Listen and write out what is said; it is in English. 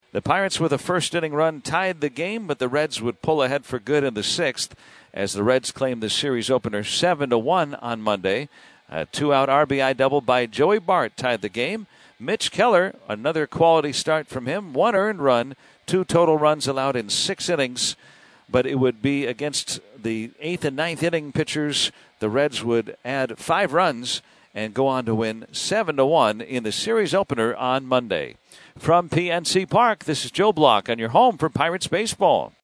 The Pirates with a first-inning run tied the game, but the Reds would pull ahead for good in the sixth as the Reds claimed the series opener 7-1 on Monday. A two-out RBI double by Joey Bart tied the game. Mitch Keller, another quality start from him. 1 earned run, 2 total runs allowed in 6 innings. But it would be against the 8th and 9th inning pitchers. The Reds would add 5 runs and go on to win 7-1 in the series opener on Monday. From PNC Park, this is Joe Block on your home for Pirates baseball.